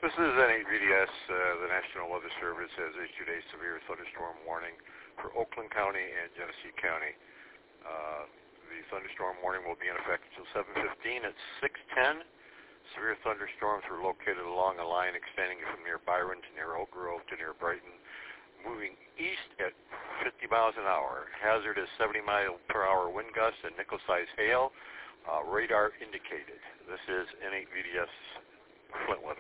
This is N8VDS. The National Weather Service has issued a severe thunderstorm warning for Oakland County and Genesee County. The thunderstorm warning will be in effect until 7:15 at 6:10. Severe thunderstorms were located along a line extending from near Byron to near Oak Grove to near Brighton, moving east at 50 miles an hour. Hazard is 70-mile-per-hour wind gusts and nickel-sized hail. Radar indicated. This is N8VDS Flint,